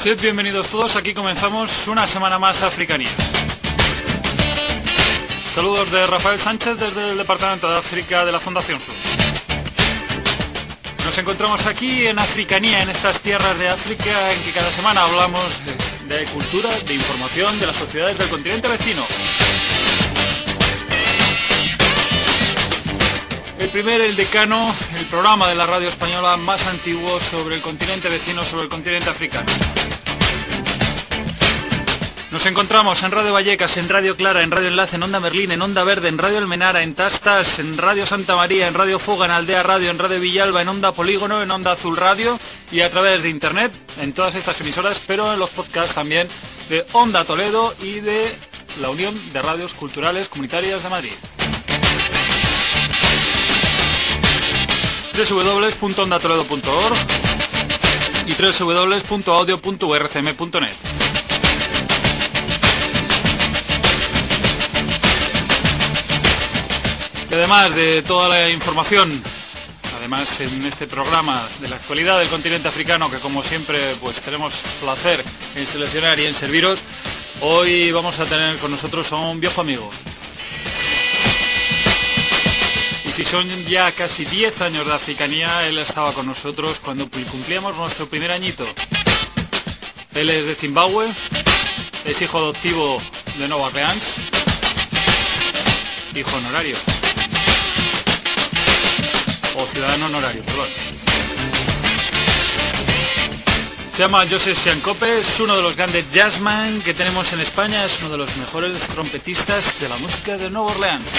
Sed bienvenidos todos, aquí comenzamos una semana más Africanía. Saludos de Rafael Sánchez desde el Departamento de África de la Fundación Sur. Nos encontramos aquí en Africanía, en estas tierras de África en que cada semana hablamos de cultura, de información, de las sociedades del continente vecino. El Decano, el programa de la radio española más antiguo sobre el continente vecino, sobre el continente africano. Nos encontramos en Radio Vallecas, en Radio Clara, en Radio Enlace, en Onda Merlín, en Onda Verde, en Radio Almenara, en Tastas, en Radio Santa María, en Radio Fuga, en Aldea Radio, en Radio Villalba, en Onda Polígono, en Onda Azul Radio y a través de Internet, en todas estas emisoras, pero en los podcasts también de Onda Toledo y de la Unión de Radios Culturales Comunitarias de Madrid. www.ondatoledo.org y www.audio.urcm.net. Y además de toda la información, además en este programa de la actualidad del continente africano, que como siempre pues tenemos placer en seleccionar y en serviros, hoy vamos a tener con nosotros a un viejo amigo. Si son ya casi 10 años de Africanía, él estaba con nosotros cuando cumplíamos nuestro primer añito. Él es de Zimbabue, es hijo adoptivo de Nueva Orleans, hijo honorario, o ciudadano honorario, perdón. Se llama Joseph Siankope, es uno de los grandes jazzmen que tenemos en España, es uno de los mejores trompetistas de la música de Nueva Orleans.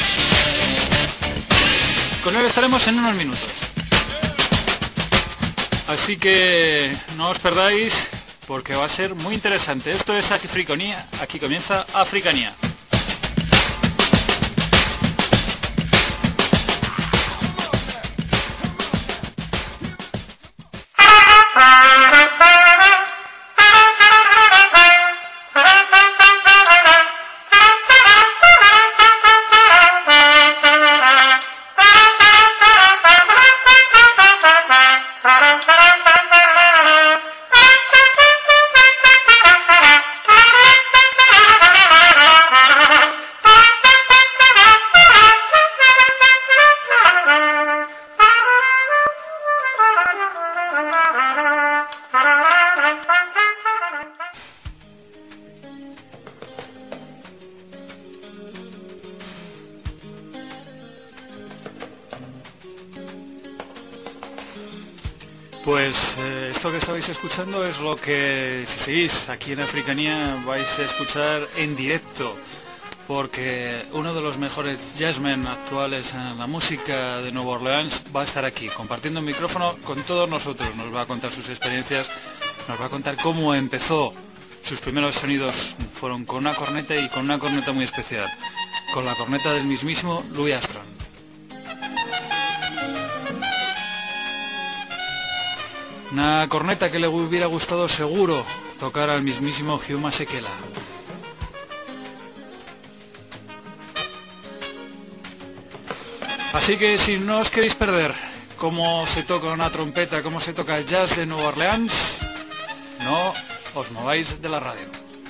Con él estaremos en unos minutos. Así que no os perdáis porque va a ser muy interesante. Esto es Africanía, aquí comienza Africanía. Esto que estabais escuchando es lo que, si seguís aquí en Africanía, vais a escuchar en directo, porque uno de los mejores jazzmen actuales en la música de Nueva Orleans va a estar aquí, compartiendo el micrófono con todos nosotros. Nos va a contar sus experiencias, nos va a contar cómo empezó. Sus primeros sonidos fueron con una corneta y con una corneta muy especial, con la corneta del mismísimo Louis Armstrong. Una corneta que le hubiera gustado seguro tocar al mismísimo Hugh Masekela. Así que si no os queréis perder cómo se toca una trompeta, cómo se toca el jazz de Nueva Orleans, no os mováis de la radio.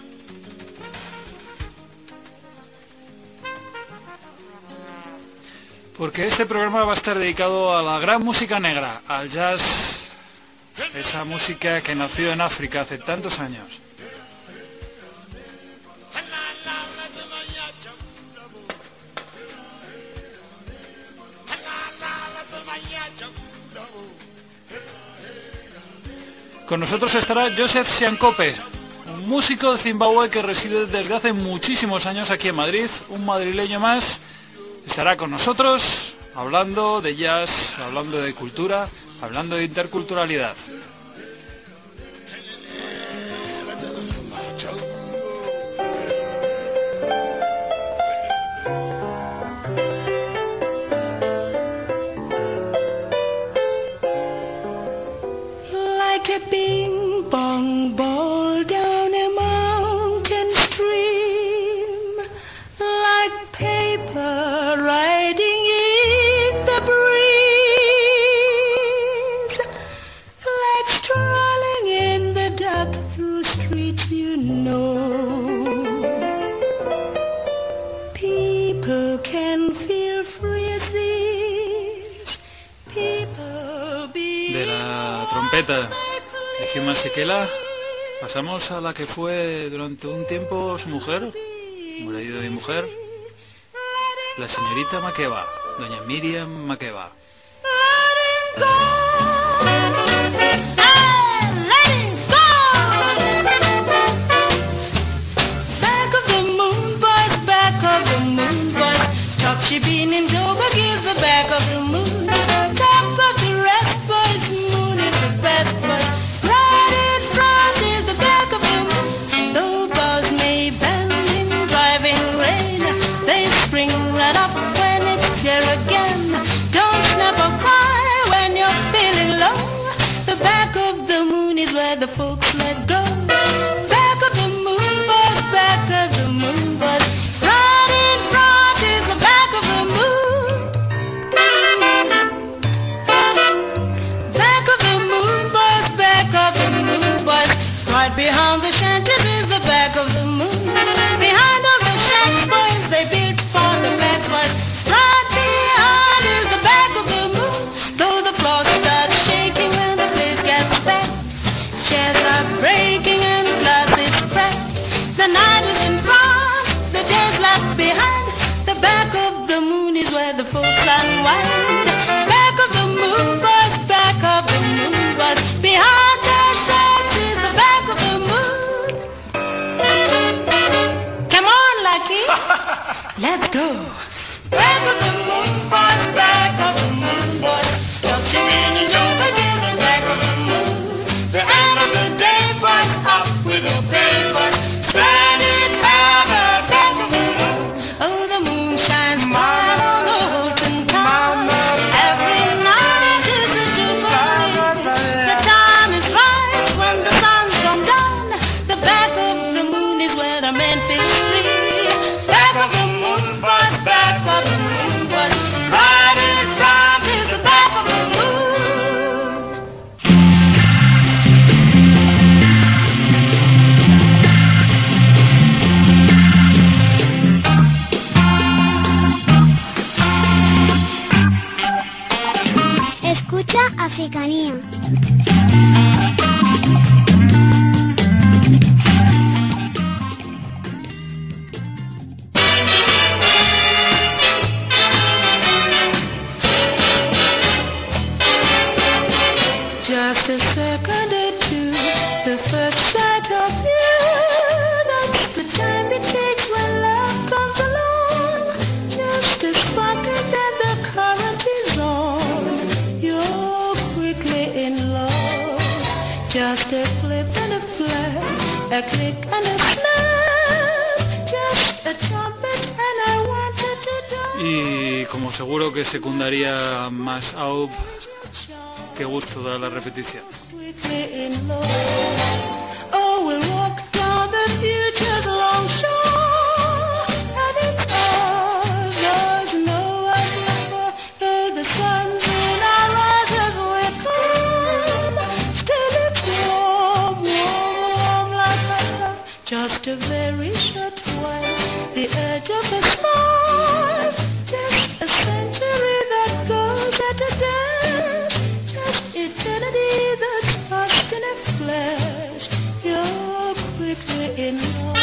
Porque este programa va a estar dedicado a la gran música negra, al jazz. Esa música que nació en África hace tantos años. Con nosotros estará Joseph Siankope, un músico de Zimbabue que reside desde hace muchísimos años aquí en Madrid, un madrileño más. Estará con nosotros hablando de jazz, hablando de cultura, hablando de interculturalidad. Like a bing bong ball down a mountain stream, like paper riding in the breeze, like people can feel free as these people be. De la trompeta de Hugh Masekela pasamos a la que fue durante un tiempo su mujer, marido y mujer, la señorita Makeba, doña Miriam Makeba. She been in Dover, give the back of the moon. Top of the rest, boys, moon is the best, but right in front is the back of the moon. Though bows may bend in driving rain, they spring right up when it's here again. Don't snap or cry when you're feeling low. The back of the moon is where the folks let go. Back of the moon, boys, back of the moon, boys. Behind the shanties is the back of the moon. Behind all the shacks, boys, they built for the back, but right behind is the back of the moon. Though the floor starts shaking when the place gets packed, chairs are breaking and glass is cracked. The night is in front, the day's left behind. The back of the moon is where the folks unwind. Back of the moon, boys, back of the moon, boys. Behind the shacks is the back of the moon. Come on, Lucky. Let's go. Back of the moon, boys, back of the moon, boys. Don't you really know again the back of the moon? The end of the day, boys, up with the papers. Stand it at the back of the moon. Oh, the moon shines bright on the Holton town. Every night it is a jubilee. The time is right when the sun's gone down. The back of the moon is where the men feel free. Back of the moon, boys, back of the moon, boys. Right in front is the back of the moon. Escucha Africanía. Just a second or two, the first sight of you, that's the time it takes when love comes along. Just a spark and then the current is on. You're quickly in love. Just a flip and a flash, a click and a snap. Just a trumpet and I wanted to die. Y como seguro que secundaría más Aub, qué gusto da la repetición. Quickly in love. Oh, we'll walk down the future's long shore, and it's ours. There's no idea for though the sun's in our eyes as we come. Still it's warm, warm, warm like a love. Just a very short while, the edge of a smile. Just a century that goes at a dance. Eternity that's lost in a flash. You're quickly in love.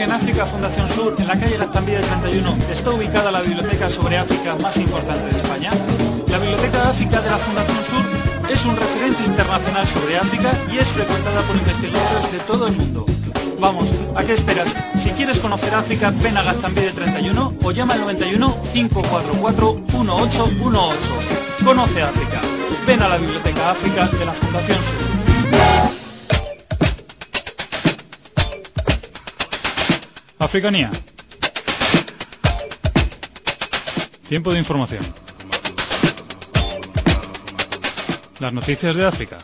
en África Fundación Sur, en la calle Lactambide 31, está ubicada la biblioteca sobre África más importante de España. La Biblioteca de África de la Fundación Sur es un referente internacional sobre África y es frecuentada por investigadores de todo el mundo. Vamos, ¿a qué esperas? Si quieres conocer África, ven a Gaztambide 31 o llama al 91 544 1818. Conoce África. Ven a la Biblioteca África de la Fundación Sur. Africanía. Tiempo de información. Las noticias de África.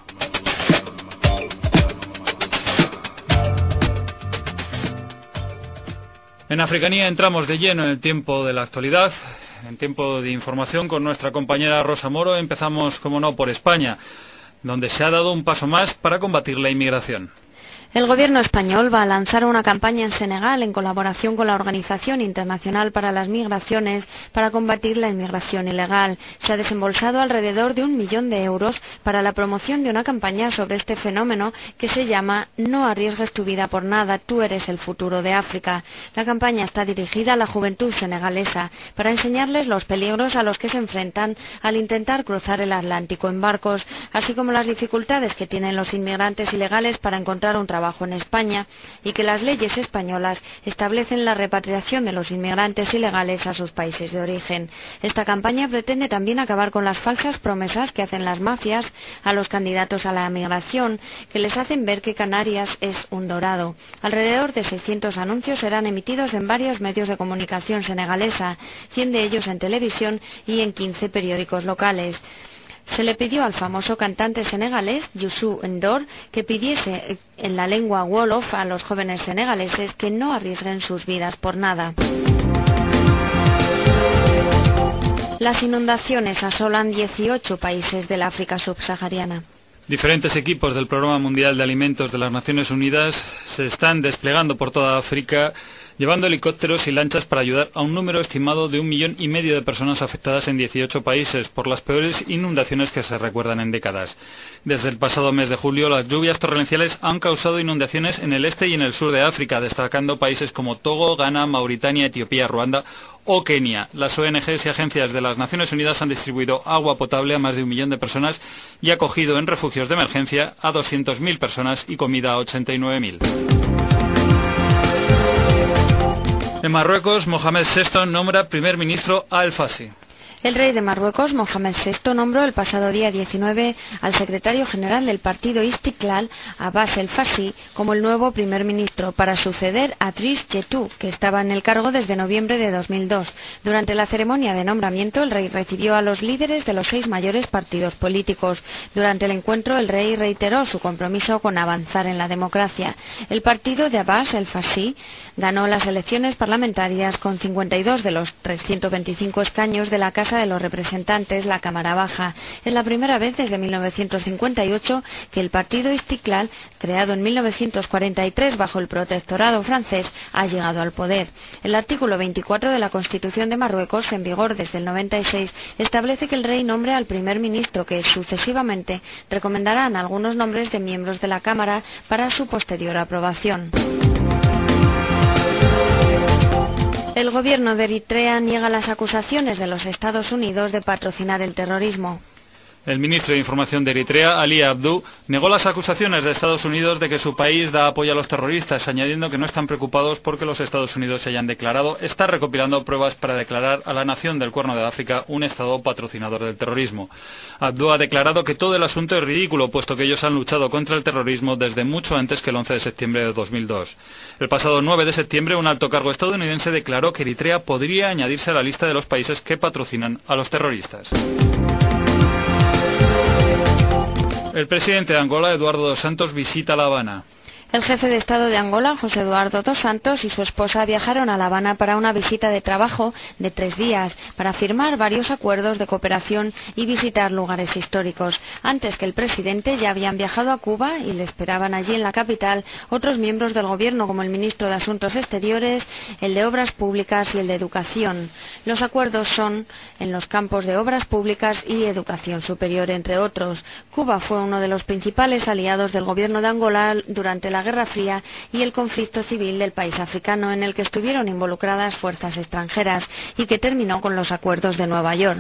En Africanía entramos de lleno en el tiempo de la actualidad, en tiempo de información con nuestra compañera Rosa Moro. Empezamos, como no, por España, donde se ha dado un paso más para combatir la inmigración. El gobierno español va a lanzar una campaña en Senegal en colaboración con la Organización Internacional para las Migraciones para combatir la inmigración ilegal. Se ha desembolsado alrededor de 1 millón de euros para la promoción de una campaña sobre este fenómeno que se llama No arriesgues tu vida por nada, tú eres el futuro de África. La campaña está dirigida a la juventud senegalesa para enseñarles los peligros a los que se enfrentan al intentar cruzar el Atlántico en barcos, así como las dificultades que tienen los inmigrantes ilegales para encontrar un trabajo en España y que las leyes españolas establecen la repatriación de los inmigrantes ilegales a sus países de origen. Esta campaña pretende también acabar con las falsas promesas que hacen las mafias a los candidatos a la migración, que les hacen ver que Canarias es un dorado. Alrededor de 600 anuncios serán emitidos en varios medios de comunicación senegalesa, 100 de ellos en televisión y en 15 periódicos locales. Se le pidió al famoso cantante senegalés Youssou N'Dour que pidiese en la lengua wolof a los jóvenes senegaleses que no arriesguen sus vidas por nada. Las inundaciones asolan 18 países del África subsahariana. Diferentes equipos del Programa Mundial de Alimentos de las Naciones Unidas se están desplegando por toda África, llevando helicópteros y lanchas para ayudar a un número estimado de 1,5 millones de personas afectadas en 18 países por las peores inundaciones que se recuerdan en décadas. Desde el pasado mes de julio, las lluvias torrenciales han causado inundaciones en el este y en el sur de África, destacando países como Togo, Ghana, Mauritania, Etiopía, Ruanda o Kenia. Las ONGs y agencias de las Naciones Unidas han distribuido agua potable a más de 1 millón de personas y acogido en refugios de emergencia a 200.000 personas y comida a 89.000. En Marruecos, Mohamed VI nombra primer ministro a El Fassi. El rey de Marruecos, Mohamed VI, nombró el pasado día 19 al secretario general del partido Istiklal, Abbas El Fassi, como el nuevo primer ministro para suceder a Driss Jetou, que estaba en el cargo desde noviembre de 2002. Durante la ceremonia de nombramiento, el rey recibió a los líderes de los 6 mayores partidos políticos. Durante el encuentro, el rey reiteró su compromiso con avanzar en la democracia. El partido de Abbas El Fassi ganó las elecciones parlamentarias con 52 de los 325 escaños de la Casa de los Representantes, la Cámara Baja. Es la primera vez desde 1958 que el partido Istiklal, creado en 1943 bajo el protectorado francés, ha llegado al poder. El artículo 24 de la Constitución de Marruecos, en vigor desde el 96, establece que el rey nombre al primer ministro, que sucesivamente recomendarán algunos nombres de miembros de la Cámara para su posterior aprobación. El gobierno de Eritrea niega las acusaciones de los Estados Unidos de patrocinar el terrorismo. El ministro de Información de Eritrea, Ali Abdu, negó las acusaciones de Estados Unidos de que su país da apoyo a los terroristas, añadiendo que no están preocupados porque los Estados Unidos se hayan declarado estar recopilando pruebas para declarar a la nación del Cuerno de África un Estado patrocinador del terrorismo. Abdu ha declarado que todo el asunto es ridículo, puesto que ellos han luchado contra el terrorismo desde mucho antes que el 11 de septiembre de 2002. El pasado 9 de septiembre, un alto cargo estadounidense declaró que Eritrea podría añadirse a la lista de los países que patrocinan a los terroristas. El presidente de Angola, Eduardo dos Santos, visita La Habana. El jefe de Estado de Angola, José Eduardo dos Santos, y su esposa viajaron a La Habana para una visita de trabajo de 3 días, para firmar varios acuerdos de cooperación y visitar lugares históricos. Antes que el presidente ya habían viajado a Cuba y le esperaban allí en la capital otros miembros del gobierno, como el ministro de Asuntos Exteriores, el de Obras Públicas y el de Educación. Los acuerdos son en los campos de Obras Públicas y Educación Superior, entre otros. Cuba fue uno de los principales aliados del gobierno de Angola durante la la Guerra Fría y el conflicto civil del país africano, en el que estuvieron involucradas fuerzas extranjeras y que terminó con los acuerdos de Nueva York.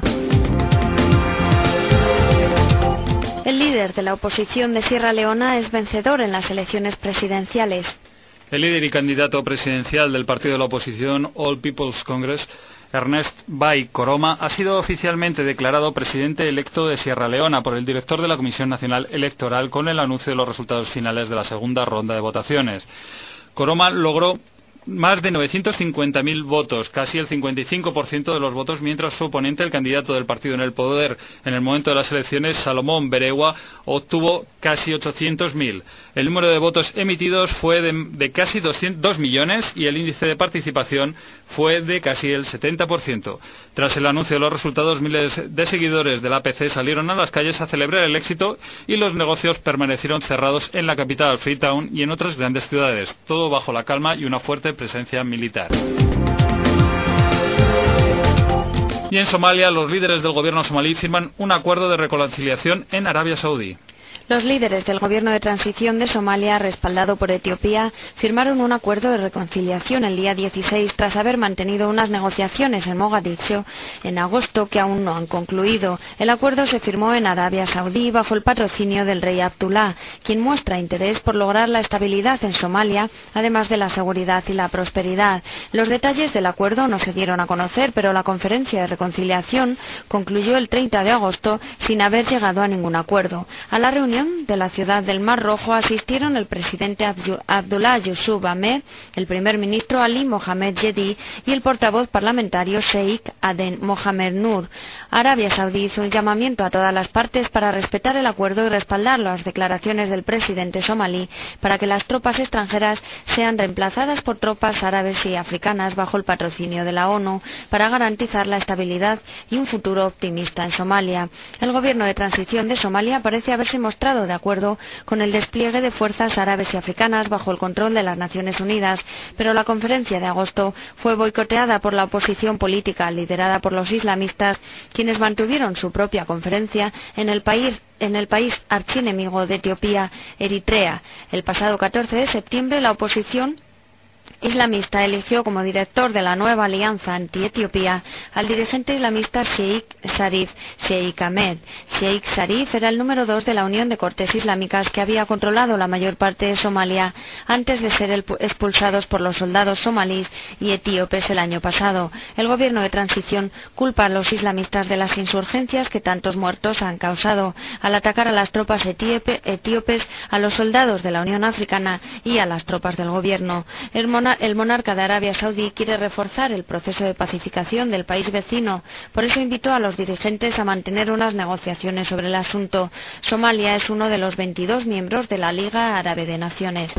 El líder de la oposición de Sierra Leona es vencedor en las elecciones presidenciales. El líder y candidato presidencial del partido de la oposición All People's Congress, Ernest Bai Koroma, ha sido oficialmente declarado presidente electo de Sierra Leona por el director de la Comisión Nacional Electoral con el anuncio de los resultados finales de la segunda ronda de votaciones. Koroma logró más de 950.000 votos, casi el 55% de los votos, mientras su oponente, el candidato del partido en el poder en el momento de las elecciones, Salomón Berewa, obtuvo casi 800.000. El número de votos emitidos fue de casi 2 millones y el índice de participación fue de casi el 70%. Tras el anuncio de los resultados, miles de seguidores del APC salieron a las calles a celebrar el éxito y los negocios permanecieron cerrados en la capital, Freetown, y en otras grandes ciudades, todo bajo la calma y una fuerte presencia militar. Y en Somalia, los líderes del gobierno somalí firman un acuerdo de reconciliación en Arabia Saudí. Los líderes del gobierno de transición de Somalia, respaldado por Etiopía, firmaron un acuerdo de reconciliación el día 16 tras haber mantenido unas negociaciones en Mogadiscio en agosto que aún no han concluido. El acuerdo se firmó en Arabia Saudí bajo el patrocinio del rey Abdullah, quien muestra interés por lograr la estabilidad en Somalia, además de la seguridad y la prosperidad. Los detalles del acuerdo no se dieron a conocer, pero la conferencia de reconciliación concluyó el 30 de agosto sin haber llegado a ningún acuerdo. A la reunión de la ciudad del Mar Rojo asistieron el presidente Abdullah Yusuf Ahmed, el primer ministro Ali Mohamed Yedi y el portavoz parlamentario Sheikh Aden Mohamed Nur. Arabia Saudí hizo un llamamiento a todas las partes para respetar el acuerdo y respaldar las declaraciones del presidente somalí para que las tropas extranjeras sean reemplazadas por tropas árabes y africanas bajo el patrocinio de la ONU para garantizar la estabilidad y un futuro optimista en Somalia. El gobierno de transición de Somalia parece haberse mostrado de acuerdo con el despliegue de fuerzas árabes y africanas bajo el control de las Naciones Unidas, pero la conferencia de agosto fue boicoteada por la oposición política liderada por los islamistas, quienes mantuvieron su propia conferencia en el país archienemigo de Etiopía, Eritrea. El pasado 14 de septiembre la oposición islamista eligió como director de la nueva alianza anti-Etiopía al dirigente islamista Sheikh Sharif Sheikh Ahmed. Sheikh Sharif era el número 2 de la Unión de Cortes Islámicas que había controlado la mayor parte de Somalia antes de ser expulsados por los soldados somalíes y etíopes el año pasado. El gobierno de transición culpa a los islamistas de las insurgencias que tantos muertos han causado al atacar a las tropas etíopes, a los soldados de la Unión Africana y a las tropas del gobierno. El monarca de Arabia Saudí quiere reforzar el proceso de pacificación del país vecino. Por eso invitó a los dirigentes a mantener unas negociaciones sobre el asunto. Somalia es uno de los 22 miembros de la Liga Árabe de Naciones.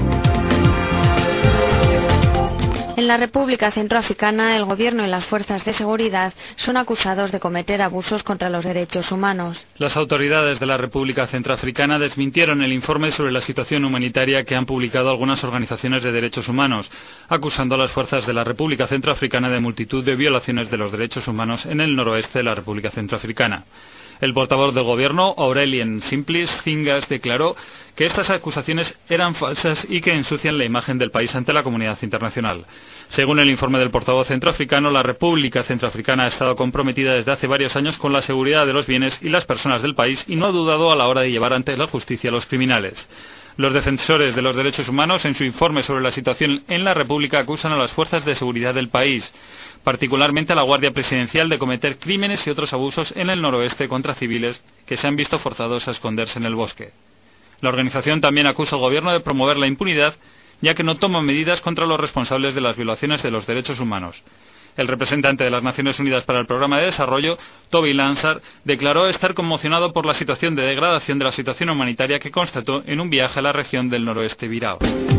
En la República Centroafricana, el gobierno y las fuerzas de seguridad son acusados de cometer abusos contra los derechos humanos. Las autoridades de la República Centroafricana desmintieron el informe sobre la situación humanitaria que han publicado algunas organizaciones de derechos humanos, acusando a las fuerzas de la República Centroafricana de multitud de violaciones de los derechos humanos en el noroeste de la República Centroafricana. El portavoz del gobierno, Aurelien Simplis Fingas, declaró que estas acusaciones eran falsas y que ensucian la imagen del país ante la comunidad internacional. Según el informe del portavoz centroafricano, la República Centroafricana ha estado comprometida desde hace varios años con la seguridad de los bienes y las personas del país y no ha dudado a la hora de llevar ante la justicia a los criminales. Los defensores de los derechos humanos, en su informe sobre la situación en la República, acusan a las fuerzas de seguridad del país, particularmente a la Guardia Presidencial, de cometer crímenes y otros abusos en el noroeste contra civiles que se han visto forzados a esconderse en el bosque. La organización también acusa al gobierno de promover la impunidad, ya que no toma medidas contra los responsables de las violaciones de los derechos humanos. El representante de las Naciones Unidas para el Programa de Desarrollo, Toby Lansar, declaró estar conmocionado por la situación de degradación de la situación humanitaria que constató en un viaje a la región del noroeste Birao.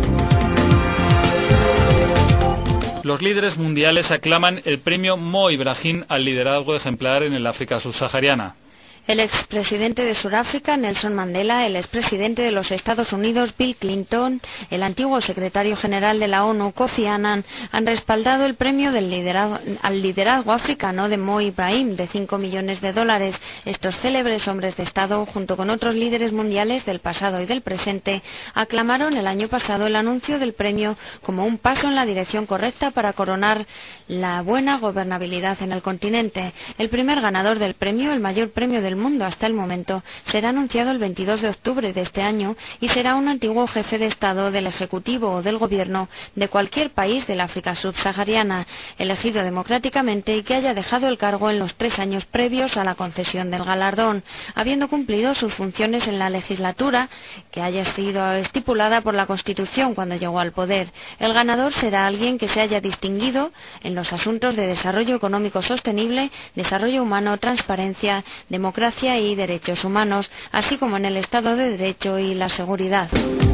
Los líderes mundiales aclaman el premio Mo Ibrahim al liderazgo ejemplar en el África subsahariana. El expresidente de Sudáfrica, Nelson Mandela, el expresidente de los Estados Unidos, Bill Clinton, el antiguo secretario general de la ONU, Kofi Annan, han respaldado el premio al liderazgo africano de Mo Ibrahim de $5 millones. Estos célebres hombres de Estado, junto con otros líderes mundiales del pasado y del presente, aclamaron el año pasado el anuncio del premio como un paso en la dirección correcta para coronar la buena gobernabilidad en el continente. El primer ganador del premio, el mayor premio del mundo hasta el momento, será anunciado el 22 de octubre de este año y será un antiguo jefe de Estado del Ejecutivo o del Gobierno de cualquier país del África subsahariana, elegido democráticamente y que haya dejado el cargo en los 3 años previos a la concesión del galardón, habiendo cumplido sus funciones en la legislatura que haya sido estipulada por la Constitución cuando llegó al poder. El ganador será alguien que se haya distinguido en los asuntos de desarrollo económico sostenible, desarrollo humano, transparencia, democracia y derechos humanos, así como en el Estado de Derecho y la seguridad.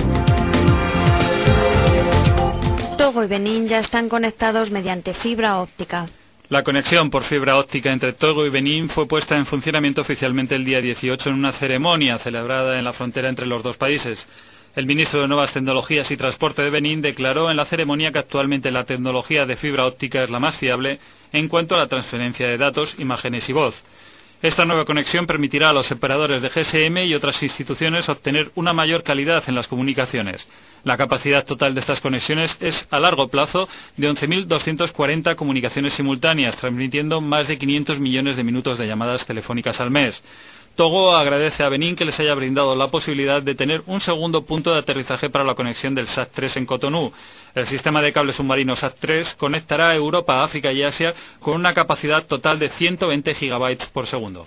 Togo y Benín ya están conectados mediante fibra óptica. La conexión por fibra óptica entre Togo y Benín fue puesta en funcionamiento oficialmente el día 18 en una ceremonia celebrada en la frontera entre los dos países. El ministro de Nuevas Tecnologías y Transporte de Benín declaró en la ceremonia que actualmente la tecnología de fibra óptica es la más fiable en cuanto a la transferencia de datos, imágenes y voz. Esta nueva conexión permitirá a los operadores de GSM y otras instituciones obtener una mayor calidad en las comunicaciones. La capacidad total de estas conexiones es, a largo plazo, de 11.240 comunicaciones simultáneas, transmitiendo más de 500 millones de minutos de llamadas telefónicas al mes. Togo agradece a Benín que les haya brindado la posibilidad de tener un segundo punto de aterrizaje para la conexión del SAT-3 en Cotonú. El sistema de cable submarino SAT-3 conectará a Europa, África y Asia con una capacidad total de 120 gigabytes por segundo.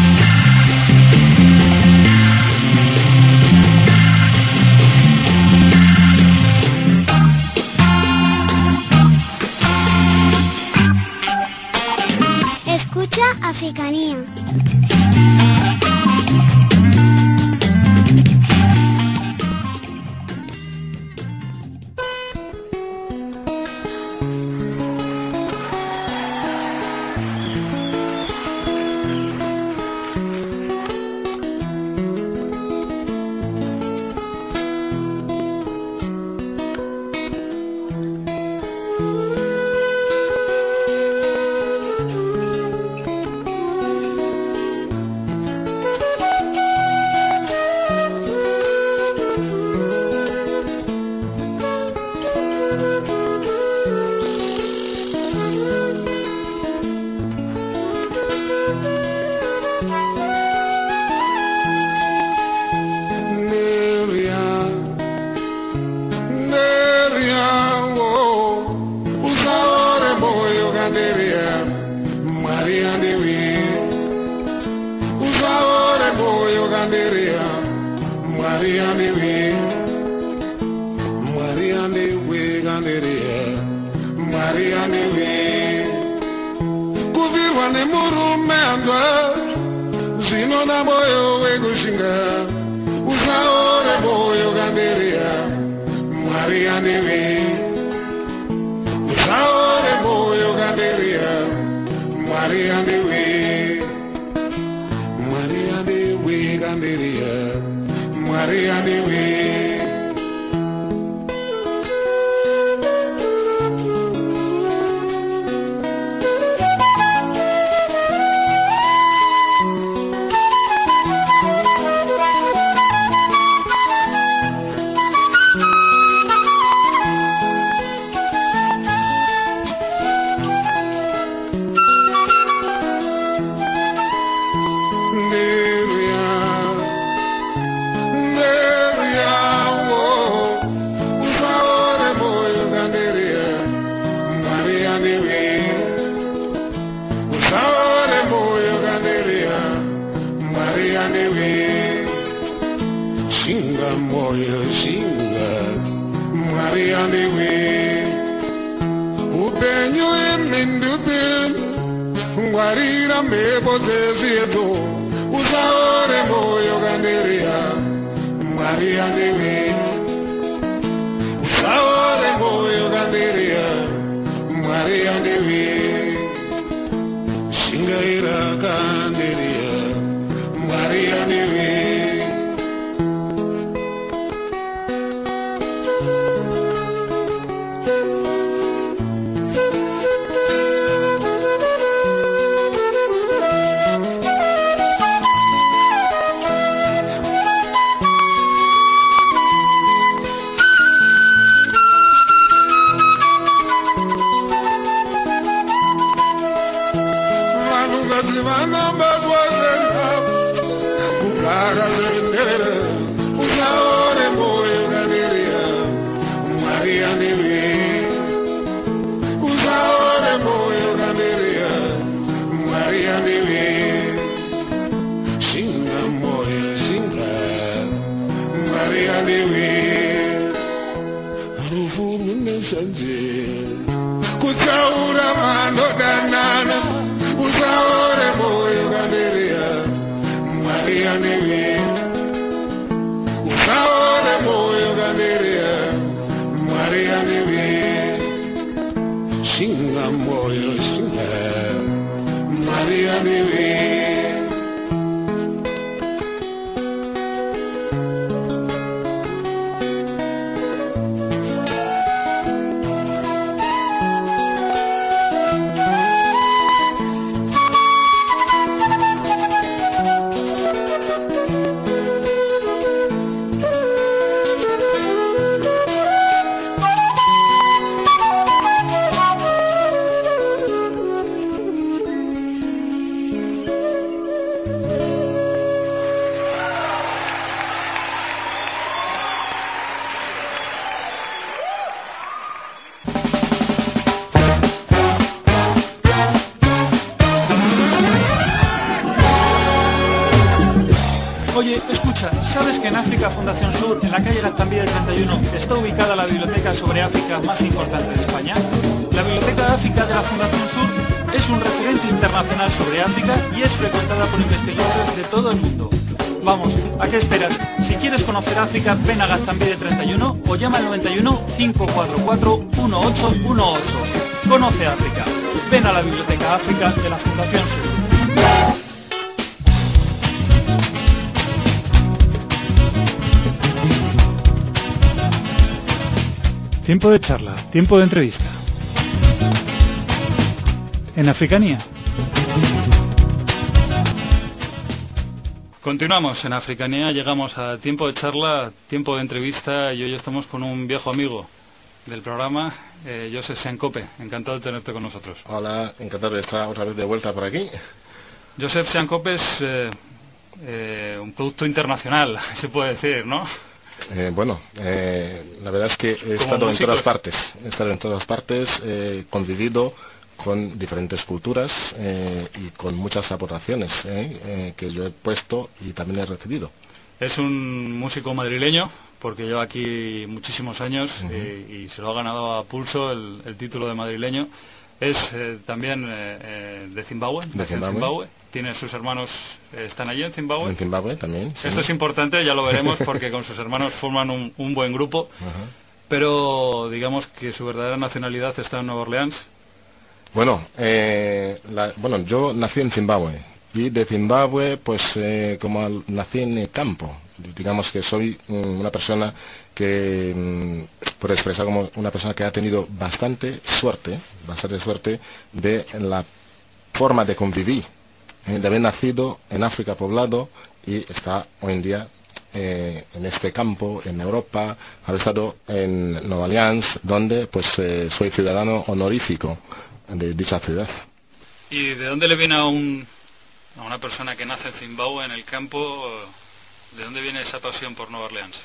Escucha Africanía. Maria Neve. Oye, escucha, ¿sabes que en África Fundación Sur, en la calle Gaztambide 31, está ubicada la biblioteca sobre África más importante de España? La Biblioteca de África de la Fundación Sur es un referente internacional sobre África y es frecuentada por investigadores de todo el mundo. Vamos, ¿a qué esperas? Si quieres conocer África, ven a Gaztambide 31 o llama al 91 544 1818. Conoce África. Ven a la Biblioteca África de la Fundación Sur. Tiempo de charla, tiempo de entrevista. En Africanía. Continuamos en Africanía, llegamos a tiempo de charla, tiempo de entrevista y hoy estamos con un viejo amigo del programa, Josep Siancope. Encantado de tenerte con nosotros. Hola, encantado de estar otra vez de vuelta por aquí. Josep Siancope es un producto internacional, se puede decir, ¿no? La verdad es que he estado en todas partes, convivido con diferentes culturas y con muchas aportaciones que yo he puesto y también he recibido. Es un músico madrileño porque lleva aquí muchísimos años y se lo ha ganado a pulso el título de madrileño. Es también de Zimbabue. De Zimbabue. Tiene sus hermanos, ¿están allí en Zimbabue? En Zimbabue también, sí. Esto es importante, ya lo veremos, porque con sus hermanos forman un buen grupo. Pero digamos que su verdadera nacionalidad está en Nueva Orleans. Yo nací en Zimbabue. Y de Zimbabue, como nací en el campo, digamos que soy una persona que, por expresar como una persona que ha tenido bastante suerte de la forma de convivir, de haber nacido en África poblado y está hoy en día en este campo, en Europa, haber estado en Nueva Orleans, donde soy ciudadano honorífico de dicha ciudad. ¿Y de dónde le viene a una persona que nace en Zimbabue, en el campo, de dónde viene esa pasión por Nueva Orleans?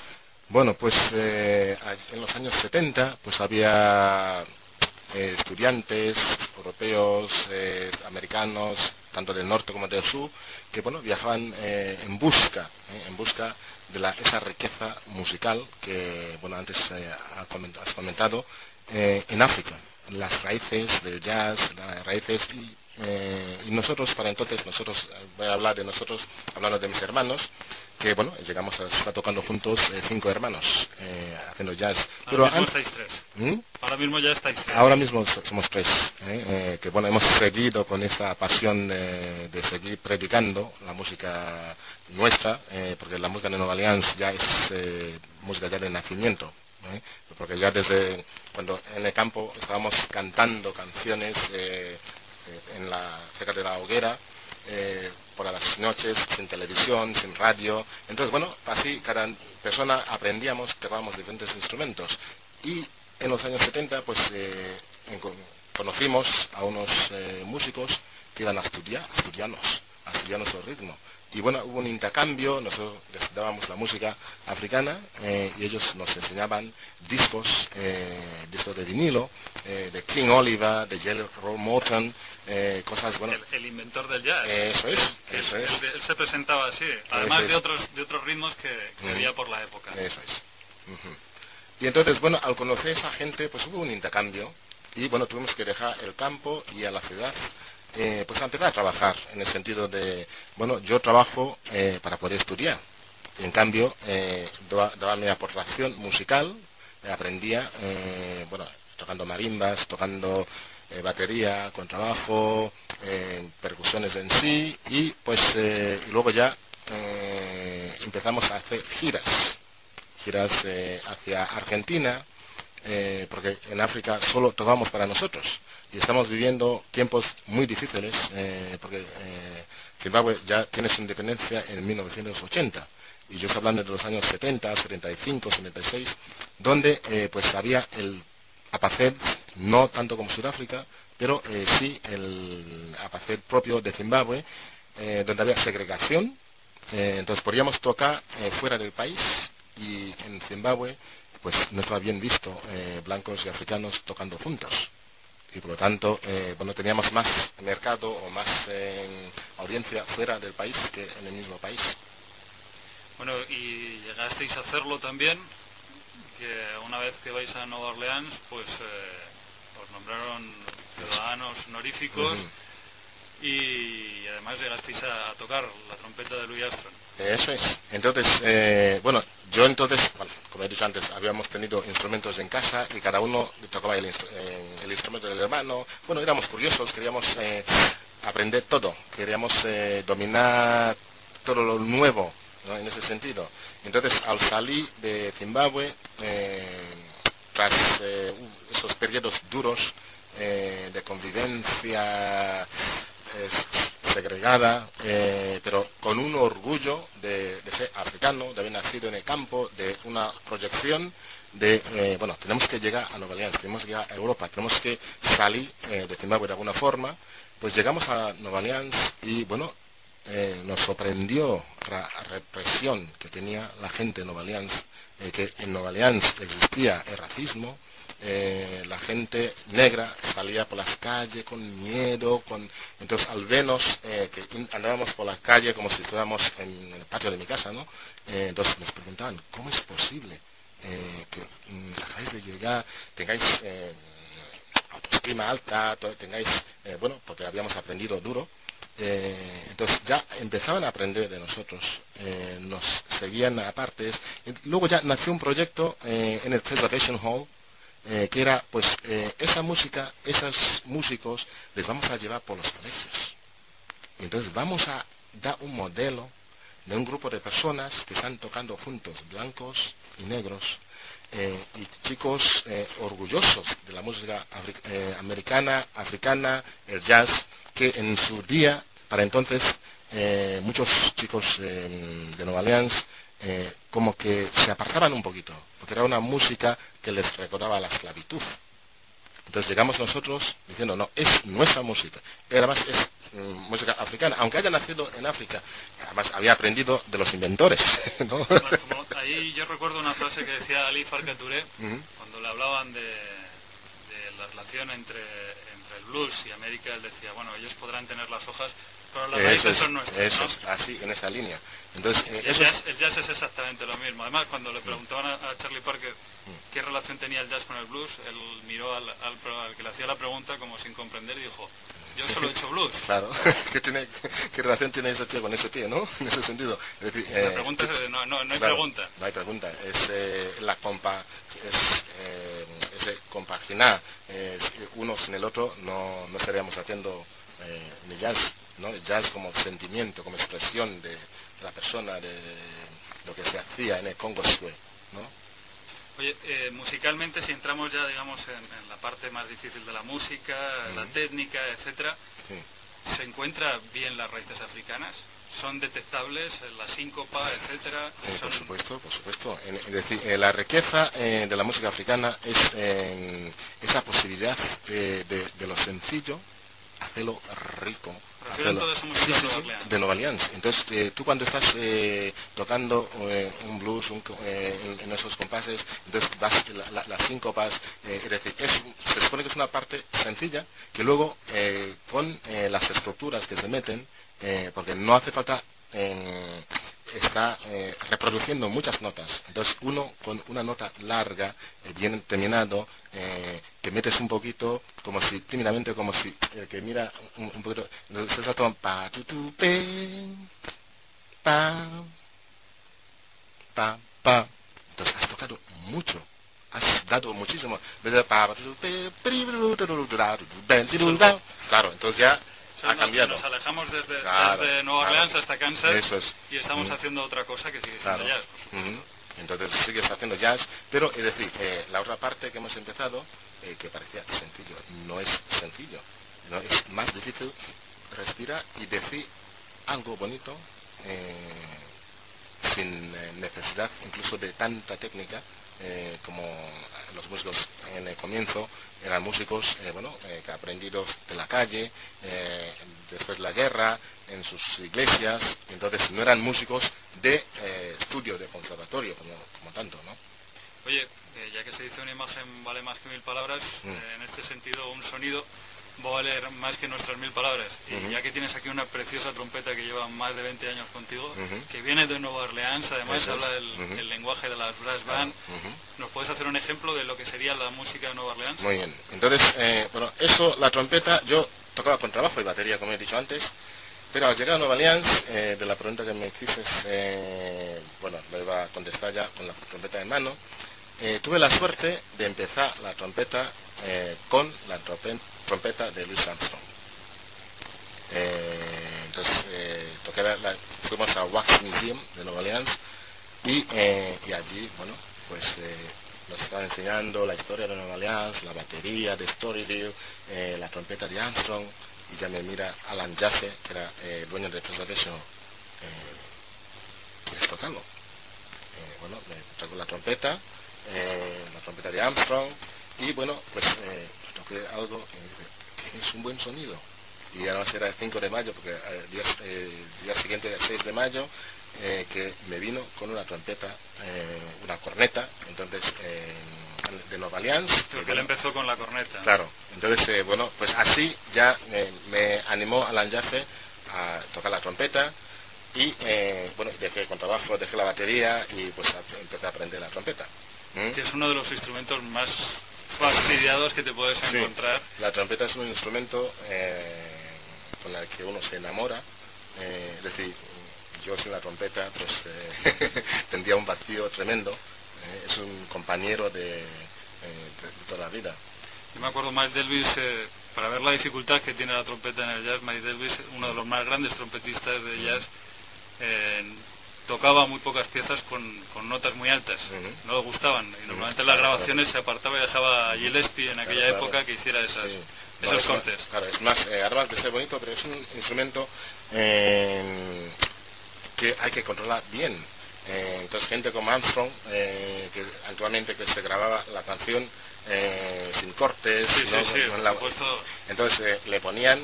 En los años 70 había estudiantes europeos, americanos, tanto del norte como del sur, que viajaban en busca de esa riqueza musical que antes has comentado en África, las raíces del jazz, las raíces y nosotros, voy a hablar de nosotros, hablando de mis hermanos, que bueno, llegamos a estar tocando juntos 5 hermanos, haciendo jazz. Pero ahora mismo estáis 3. Ahora mismo ya estáis 3. Ahora mismo somos 3, que bueno, hemos seguido con esta pasión de seguir predicando la música nuestra, porque la música de Nueva Orleans ya es música ya de nacimiento. Porque ya desde cuando en el campo estábamos cantando canciones cerca de la hoguera, por las noches, sin televisión, sin radio. Entonces, bueno, así cada persona aprendíamos, tocábamos diferentes instrumentos. Y en los años 70, pues conocimos a unos músicos que iban a estudiarnos el ritmo. Y bueno, hubo un intercambio, nosotros les dábamos la música africana y ellos nos enseñaban discos de vinilo, de King Oliver, de Jelly Roll Morton, cosas, bueno... El inventor del jazz. Eso es. Él se presentaba así, además de otros ritmos que había por la época. Eso es. Y entonces, bueno, al conocer a esa gente, pues hubo un intercambio y bueno, tuvimos que dejar el campo y a la ciudad. Pues a empezar a trabajar en el sentido de, bueno, yo trabajo para poder estudiar. Y en cambio, daba mi aportación musical, aprendía, bueno, tocando marimbas, tocando batería, contrabajo, percusiones en sí, y pues y luego ya empezamos a hacer giras hacia Argentina, porque en África solo tocamos para nosotros. Y estamos viviendo tiempos muy difíciles, porque Zimbabue ya tiene su independencia en 1980. Y yo estoy hablando de los años 70, 75, 76, donde pues había el apartheid, no tanto como Sudáfrica, pero sí el apartheid propio de Zimbabue, donde había segregación. Entonces podíamos tocar fuera del país, y en Zimbabue pues no estaba bien visto blancos y africanos tocando juntos. Y por lo tanto, bueno, teníamos más mercado o más audiencia fuera del país que en el mismo país. Bueno, y llegasteis a hacerlo también, que una vez que vais a Nueva Orleans, pues os nombraron ciudadanos honoríficos. Y además llegasteis a tocar la trompeta de Louis Armstrong. Eso es. Entonces, bueno, como he dicho antes, habíamos tenido instrumentos en casa y cada uno tocaba el instrumento del hermano. Bueno, éramos curiosos, queríamos aprender todo, queríamos dominar todo lo nuevo, ¿no? En ese sentido. Entonces, al salir de Zimbabue, tras esos periodos duros de convivencia segregada, pero con un orgullo de ser africano, de haber nacido en el campo, de una proyección de, bueno, tenemos que llegar a Nueva Orleans, tenemos que llegar a Europa, tenemos que salir de Zimbabue de alguna forma. Pues llegamos a Nueva Orleans y bueno, nos sorprendió la represión que tenía la gente de Nueva Orleans, que en Nueva Orleans existía el racismo. La gente negra salía por las calles con miedo, entonces al vernos que andábamos por la calle como si estuviéramos en el patio de mi casa, ¿no? Entonces nos preguntaban, ¿cómo es posible que acabáis de llegar, tengáis autoestima alta, tengáis, bueno, porque habíamos aprendido duro? Entonces ya empezaban a aprender de nosotros, nos seguían aparte. Luego ya nació un proyecto en el Preservation Hall, que era, pues, esa música, esos músicos les vamos a llevar por los colegios. Y entonces vamos a dar un modelo de un grupo de personas que están tocando juntos, blancos y negros, y chicos orgullosos de la música americana, africana, el jazz, que en su día, para entonces, muchos chicos de Nueva Orleans como que se apartaban un poquito, porque era una música que les recordaba la esclavitud. Entonces llegamos nosotros diciendo, no, es nuestra música, además es música africana, aunque haya nacido en África, además había aprendido de los inventores, ¿no? Ahí yo recuerdo una frase que decía Ali Farka Touré, cuando le hablaban de la relación entre el blues y América. Él decía, bueno, ellos podrán tener las hojas, pero las raíces son nuestras, eso, ¿no? es así, en esa línea. Entonces, el jazz es exactamente lo mismo. Además, cuando le preguntaban a Charlie Parker qué relación tenía el jazz con el blues, él miró al que le hacía la pregunta como sin comprender y dijo, Yo solo he hecho blues. Claro, ¿qué relación tiene ese tío con ese pie, no? En ese sentido. Es decir, La pregunta es, no hay claro, pregunta. no hay pregunta. Es ese compaginar uno sin el otro, no estaríamos haciendo ni jazz, ¿no? El jazz como sentimiento, como expresión de la persona, de lo que se hacía en el Congo Square, ¿no? Oye, musicalmente, si entramos ya, digamos, en la parte más difícil de la música, la técnica, etcétera, Sí. ¿se encuentra bien las raíces africanas? ¿Son detectables la síncopa, etcétera? Por supuesto, por supuesto. Es decir, la riqueza de la música africana es esa posibilidad de lo sencillo, hacerlo rico. Hacerlo, toda esa música de Nueva Orleans. Entonces, tú cuando estás tocando un blues en esos compases, entonces vas las síncopas, es decir, se supone que es una parte sencilla que luego con las estructuras que se meten, porque no hace falta está reproduciendo muchas notas. Entonces uno con una nota larga, bien terminado, que metes un poquito, como si tímidamente, como si el que mira un poquito, entonces está todo pa tu tu pe pa pa pa. Entonces has tocado mucho, has dado muchísimo. Claro, entonces ya ha cambiado. Nos alejamos desde Nueva Orleans hasta Kansas, y estamos haciendo otra cosa que sigue siendo jazz. Entonces sigues haciendo jazz, pero es decir, la otra parte que hemos empezado, que parecía sencillo, no es sencillo, no es más difícil respirar y decir algo bonito sin necesidad incluso de tanta técnica. Como los músicos en el comienzo eran músicos que aprendidos de la calle, después de la guerra, en sus iglesias, entonces no eran músicos de estudio, de conservatorio, como tanto, ¿no? Oye, ya que se dice una imagen vale más que 1000 palabras, en este sentido un sonido va a valer más que nuestras 1000 palabras. Y ya que tienes aquí una preciosa trompeta que lleva más de 20 años contigo, que viene de Nueva Orleans, además habla el lenguaje de las brass band, ¿nos puedes hacer un ejemplo de lo que sería la música de Nueva Orleans? Muy bien. Entonces, la trompeta, yo tocaba con trabajo y batería, como he dicho antes, pero al llegar a Nueva Orleans, de la pregunta que me hiciste, lo iba a contestar ya con la trompeta en mano. Tuve la suerte de empezar la trompeta con la trompeta de Louis Armstrong. Entonces fuimos a Wax Museum de Nueva Orleans y allí, nos estaban enseñando la historia de Nueva Orleans, la batería de Storyville, la trompeta de Armstrong, y ya me mira Alan Jaffe, que era el dueño de Preservation, ¿quieres tocarlo? Me tocó la trompeta de Armstrong, y toqué algo y es un buen sonido. Y además era el 5 de mayo, porque el día siguiente era el 6 de mayo, que me vino con una trompeta, una corneta, entonces de Nueva Orleans. Porque él empezó con la corneta. Claro, entonces así ya me animó Alan Jaffe a tocar la trompeta. Y dejé el contrabajo, dejé la batería y empecé a aprender la trompeta. Que es uno de los instrumentos más fastidiados que te puedes encontrar. La trompeta es un instrumento con el que uno se enamora, es decir, yo sin la trompeta tendría un vacío tremendo. Es un compañero de toda la vida. Yo me acuerdo, Miles Davis, para ver la dificultad que tiene la trompeta en el jazz, Miles Davis, uno de los más grandes trompetistas de jazz, tocaba muy pocas piezas con notas muy altas, no le gustaban, y normalmente en las grabaciones se apartaba y dejaba a Gillespie en aquella época que hiciera esos cortes. Claro, es más, además de ser bonito, pero es un instrumento que hay que controlar bien. Entonces gente como Armstrong, que actualmente que se grababa la canción sin cortes, entonces le ponían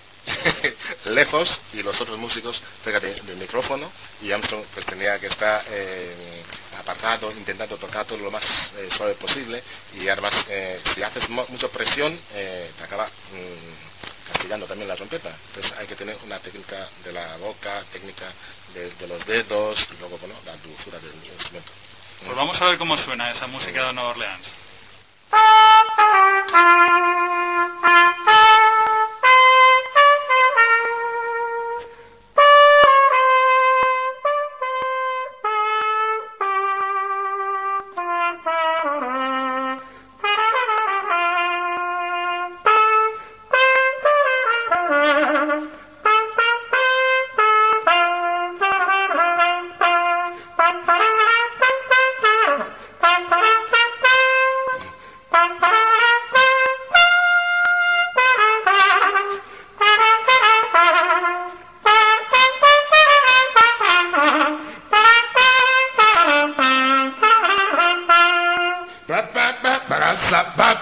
lejos y los otros músicos cerca del micrófono, y Armstrong tenía que estar apartado, intentando tocar todo lo más suave posible, y además si haces mucha presión te acaba castigando también la trompeta. Entonces hay que tener una técnica de la boca, técnica de los dedos, y luego la dulzura del instrumento. Pues vamos a ver cómo suena esa música de Nueva Orleans.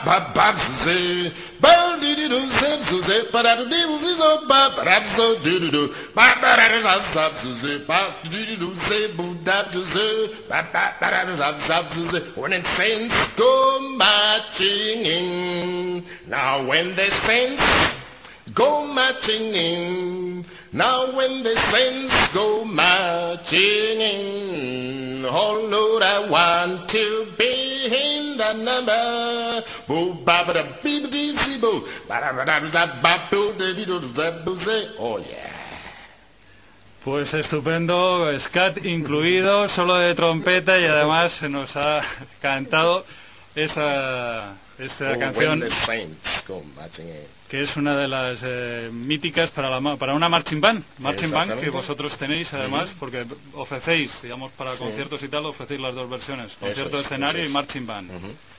ba ba Susie, ba dee dee doo zip Susie, ba da dee doo zo ba da zo dee dee doo, ba da da zap Susie, ba dee dee doo zip boo da Susie, ba da zap Susie. When the saints go marching in, now when the saints go marching in, now when the saints go marching in, oh Lord, I want to be in the number. Boo ba ba da bee dee dee boo, ba da da ba boo dee dee doo zap boo zip. Oh yeah. Pues estupendo, scat incluido, solo de trompeta y además se nos ha cantado esta canción que es una de las míticas para una marching band que vosotros tenéis además, porque ofrecéis, digamos, para conciertos y tal, ofrecéis las dos versiones, concierto de escenario y marching band.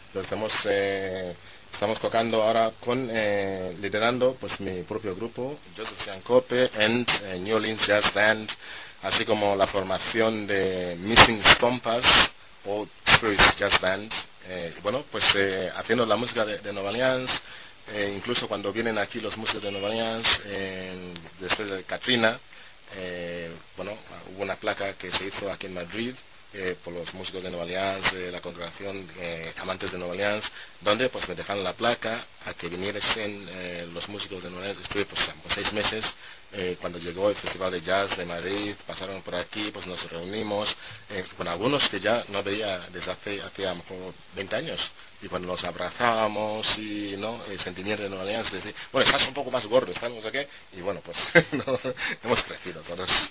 Estamos tocando ahora liderando pues mi propio grupo, Joseph Giancope and New Orleans Jazz Band, así como la formación de Missing Stompers o Spirits Jazz Band. Bueno, pues haciendo la música de Nueva Orleans, incluso cuando vienen aquí los músicos de Nueva Orleans, después de Katrina, bueno, hubo una placa que se hizo aquí en Madrid, por los músicos de Nueva Orleans, de la congregación Amantes de Nueva Orleans, donde pues me dejaron la placa a que viniesen los músicos de Nueva Orleans. Estuve pues 6 meses. Cuando llegó el Festival de Jazz de Madrid, pasaron por aquí, pues nos reunimos con algunos que ya no veía desde hace a lo mejor 20 años, y cuando nos abrazábamos y no el sentimiento de Nueva Orleans, decir, bueno, estás un poco más gordo, estás no sé qué, y bueno, pues no, hemos crecido todos.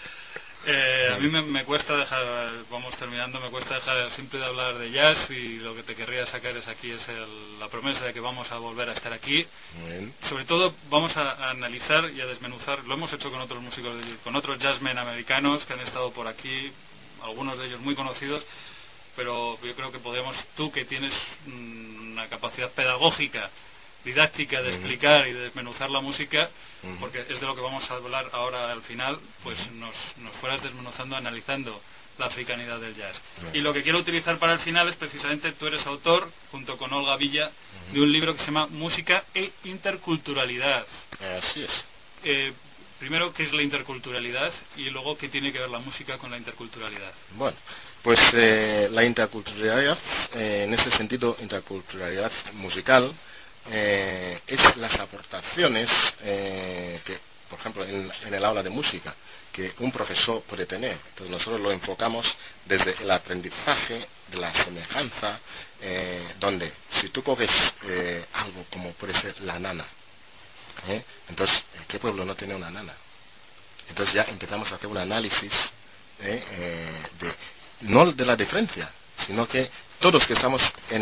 A mí me cuesta dejar, vamos terminando, me cuesta dejar siempre de hablar de jazz, y lo que te querría sacar es la promesa de que vamos a volver a estar aquí. Muy bien. Sobre todo vamos a analizar y a desmenuzar, lo hemos hecho con otros músicos, con otros jazzmen americanos que han estado por aquí, algunos de ellos muy conocidos, pero yo creo que podemos, tú que tienes una capacidad pedagógica, didáctica de explicar y de desmenuzar la música, porque es de lo que vamos a hablar ahora al final, pues nos fueras desmenuzando, analizando la africanidad del jazz. Y lo que quiero utilizar para el final es precisamente, tú eres autor, junto con Olga Villa, de un libro que se llama Música e Interculturalidad. Así es. Primero, ¿qué es la interculturalidad? Y luego, ¿qué tiene que ver la música con la interculturalidad? Bueno, pues la interculturalidad, en ese sentido, interculturalidad musical, es las aportaciones que, por ejemplo, en el aula de música, que un profesor puede tener. Entonces nosotros lo enfocamos desde el aprendizaje de la semejanza, donde si tú coges algo como puede ser la nana, entonces, ¿qué pueblo no tiene una nana? Entonces ya empezamos a hacer un análisis no de la diferencia, sino que todos que estamos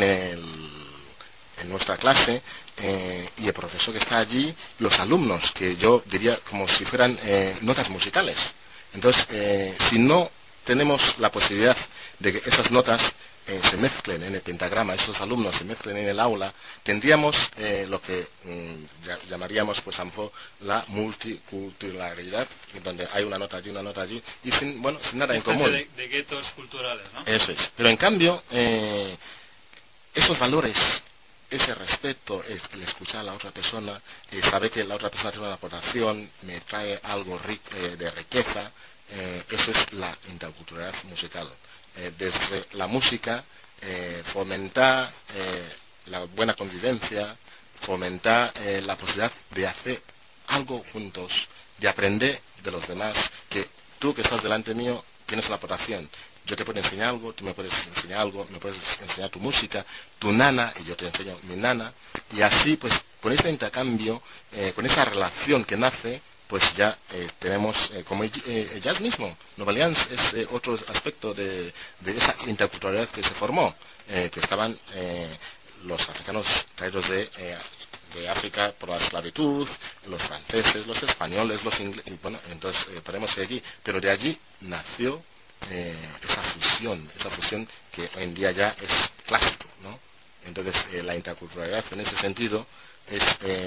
en nuestra clase, y el profesor que está allí, los alumnos, que yo diría como si fueran notas musicales. Entonces, si no tenemos la posibilidad de que esas notas se mezclen en el pentagrama, esos alumnos se mezclen en el aula, tendríamos lo que llamaríamos pues a lo mejor la multiculturalidad, donde hay una nota allí y sin nada en común. De guetos culturales, ¿no? Eso es. Pero en cambio, esos valores, ese respeto, el escuchar a la otra persona, saber que la otra persona tiene una aportación, me trae algo de riqueza, eso es la interculturalidad musical. Desde la música, fomentar la buena convivencia, fomentar la posibilidad de hacer algo juntos, de aprender de los demás, que tú que estás delante mío tienes una aportación. Yo te puedo enseñar algo, tú me puedes enseñar algo, me puedes enseñar tu música, tu nana, y yo te enseño mi nana, y así, pues, con este intercambio, con esa relación que nace, pues ya tenemos, como el jazz mismo, Nueva Orleans es otro aspecto de esa interculturalidad que se formó, que estaban los africanos traídos de África por la esclavitud, los franceses, los españoles, los ingleses, bueno, entonces podemos seguir, pero de allí nació esa fusión que hoy en día ya es clásico, ¿no? Entonces la interculturalidad en ese sentido es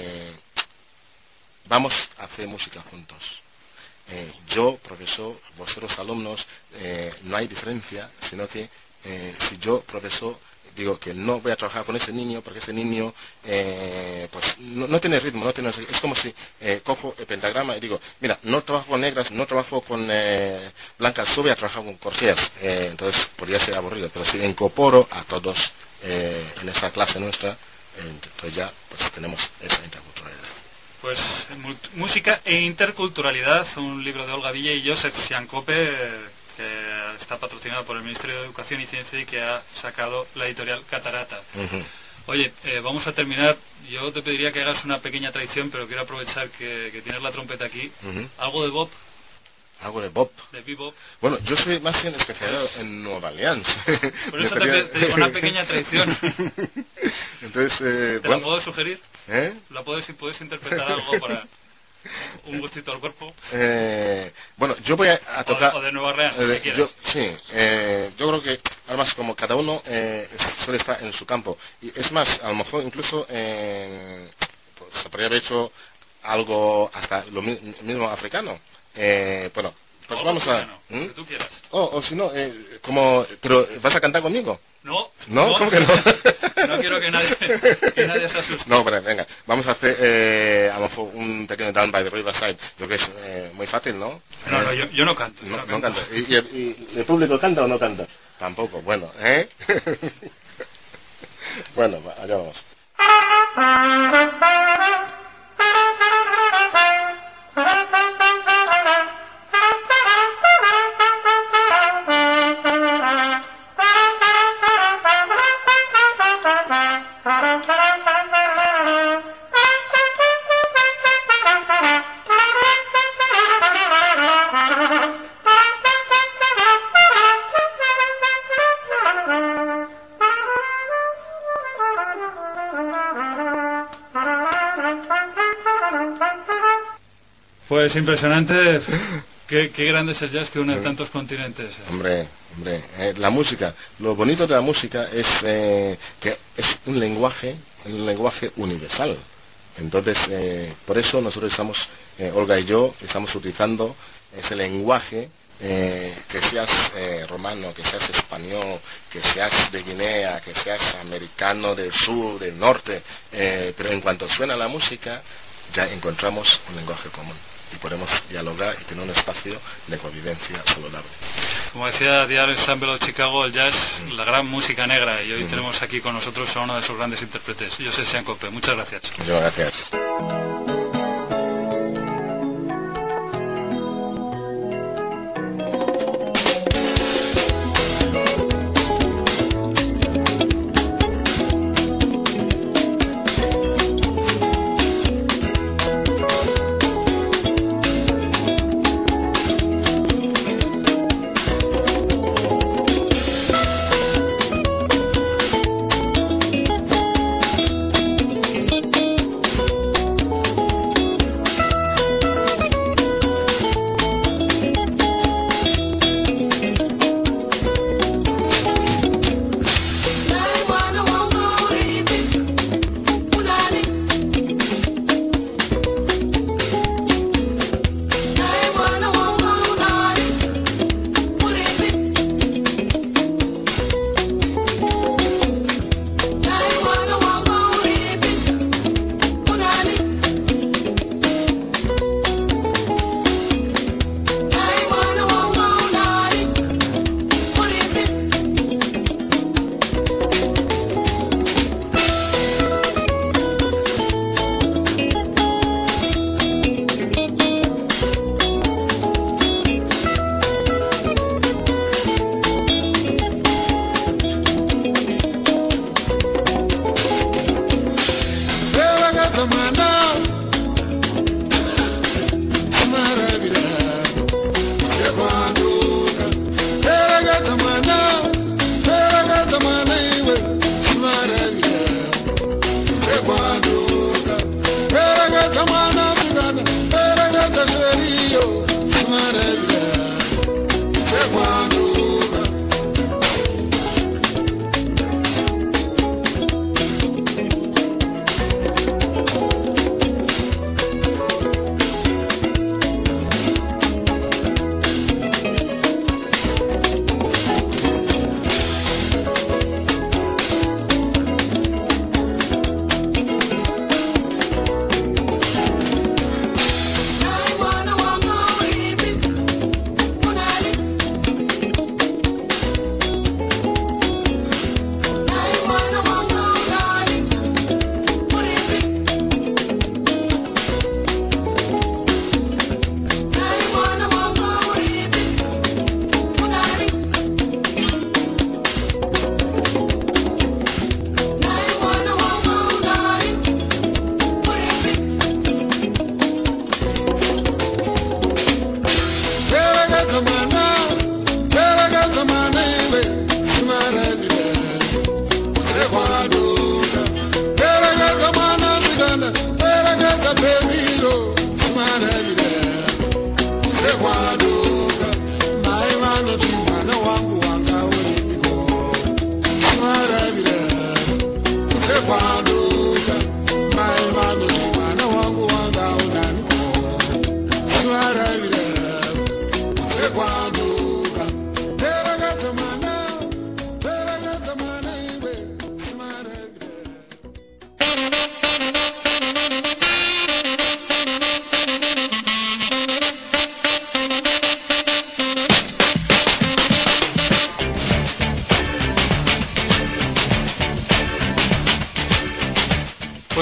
vamos a hacer música juntos. Yo, profesor, vosotros alumnos, no hay diferencia, sino que si yo, profesor, digo que no voy a trabajar con ese niño porque ese niño pues no tiene ritmo, no tiene, es como si cojo el pentagrama y digo, mira, no trabajo con negras, no trabajo con blancas, solo voy a trabajar con corseas, entonces podría ser aburrido, pero si incorporo a todos en esa clase nuestra, entonces ya pues tenemos esa interculturalidad. Pues música e interculturalidad, un libro de Olga Villa y Josep Siancope, que está patrocinado por el Ministerio de Educación y Ciencia y que ha sacado la editorial Catarata. Oye, vamos a terminar. Yo te pediría que hagas una pequeña tradición, pero quiero aprovechar que tienes la trompeta aquí. Algo de bop. Algo de bop. De bebop. Bueno, yo soy más bien especializado en Nueva Orleans. Por eso te digo una pequeña tradición. Entonces, ¿Te la puedo sugerir? ¿La puedes interpretar algo para un gustito al cuerpo? Bueno, yo voy a tocar... O de Nueva Orleans, lo que quieras. Yo creo que además como cada uno suele estar en su campo. Y es más, a lo mejor incluso pues, se podría haber hecho algo hasta lo mismo africano. Bueno, pues vamos a... Lo que tú quieras. O si no, ¿pero vas a cantar conmigo? No. ¿Cómo que no? No quiero que nadie se asuste. No, pero venga, vamos a hacer a lo mejor un pequeño Down by the Riverside. Yo creo que es muy fácil, ¿no? No, yo no canto. No canto. ¿Y el público canta o no canta? Tampoco, bueno, Bueno, allá vamos. Pues impresionante. Qué grande es el jazz que une tantos continentes. Hombre, la música, lo bonito de la música es que es un lenguaje universal. Entonces, por eso nosotros estamos, Olga y yo, estamos utilizando ese lenguaje, que seas romano, que seas español, que seas de Guinea, que seas americano del sur, del norte, pero en cuanto suena la música, ya encontramos un lenguaje común y podemos dialogar y tener un espacio de convivencia saludable. Como decía The Ensemble of Chicago, el jazz, la gran música negra, y hoy tenemos aquí con nosotros a uno de sus grandes intérpretes, Josep Siancope. Muchas gracias. Muchas gracias.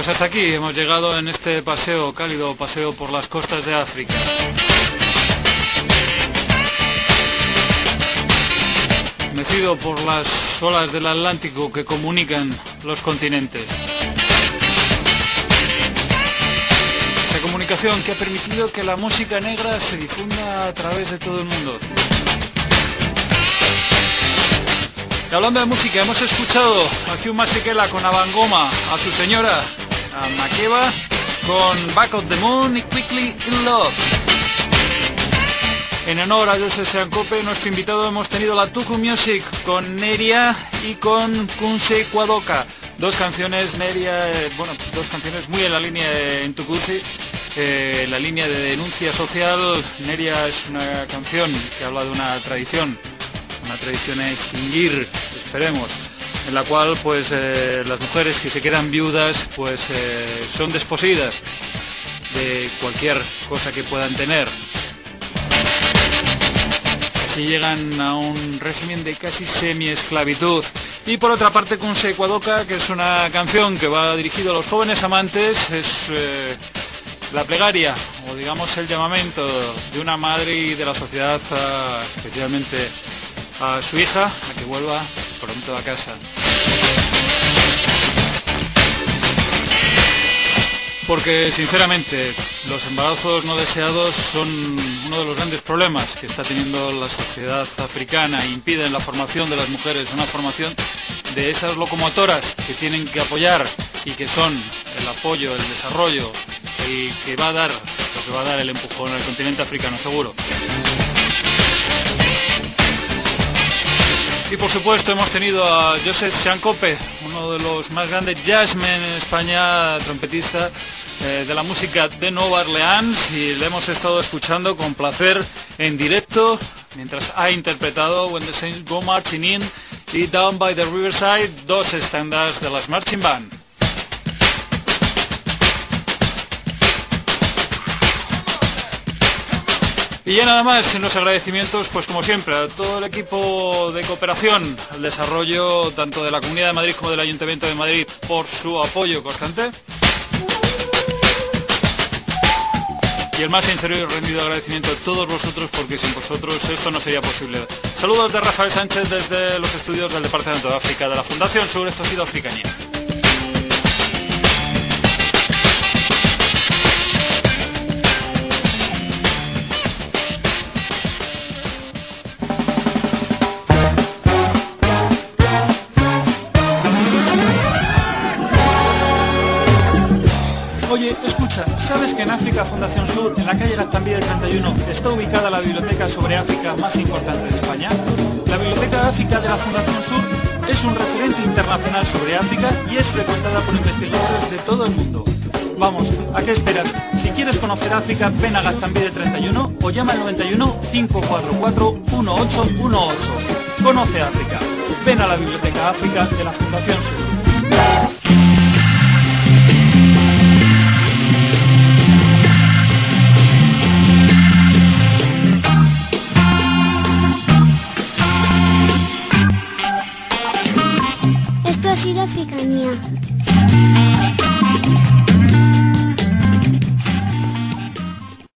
Pues hasta aquí hemos llegado en este paseo, cálido paseo por las costas de África. Mecido por las olas del Atlántico que comunican los continentes. Esa comunicación que ha permitido que la música negra se difunda a través de todo el mundo. Y hablando de música, hemos escuchado a Hugh Masekela con Abangoma, a su señora, a Makeba, con Back of the Moon y Quickly in Love. En honor a Joseph Seancope, nuestro invitado, hemos tenido la Tuku Music con Neria y con Kunse Kwadoka. Dos canciones, Neria, dos canciones muy en la línea en Tukuzi, la línea de denuncia social. Neria es una canción que habla de una tradición a extinguir, esperemos, en la cual pues las mujeres que se quedan viudas pues son desposeídas de cualquier cosa que puedan tener. Así llegan a un régimen de casi semi-esclavitud. Y por otra parte, Kunse Kwadoka, que es una canción que va dirigida a los jóvenes amantes, es la plegaria, o digamos el llamamiento de una madre y de la sociedad, especialmente a su hija, a que vuelva pronto a casa. Porque sinceramente los embarazos no deseados son uno de los grandes problemas que está teniendo la sociedad africana e impiden la formación de las mujeres, una formación de esas locomotoras que tienen que apoyar y que son el apoyo, el desarrollo, el que va a dar, lo que va a dar el empujón al continente africano, seguro. Y por supuesto hemos tenido a Joseph Seancope, uno de los más grandes jazzmen en España, trompetista de la música de Nueva Orleans, y le hemos estado escuchando con placer en directo mientras ha interpretado When the Saints Go Marching In y Down by the Riverside, dos estándares de las Marching Band. Y ya nada más, en los agradecimientos, pues como siempre, a todo el equipo de cooperación al desarrollo, tanto de la Comunidad de Madrid como del Ayuntamiento de Madrid, por su apoyo constante. Y el más sincero y rendido agradecimiento a todos vosotros, porque sin vosotros esto no sería posible. Saludos de Rafael Sánchez desde los estudios del Departamento de África de la Fundación Sur. Esto ha sido Africanía. Oye, escucha, ¿sabes que en África Fundación Sur, en la calle Gaztambide 31, está ubicada la biblioteca sobre África más importante de España? La Biblioteca de África de la Fundación Sur es un referente internacional sobre África y es frecuentada por investigadores de todo el mundo. Vamos, ¿a qué esperas? Si quieres conocer África, ven a Gaztambide 31 o llama al 91 544 1818. Conoce África. Ven a la Biblioteca África de la Fundación Sur.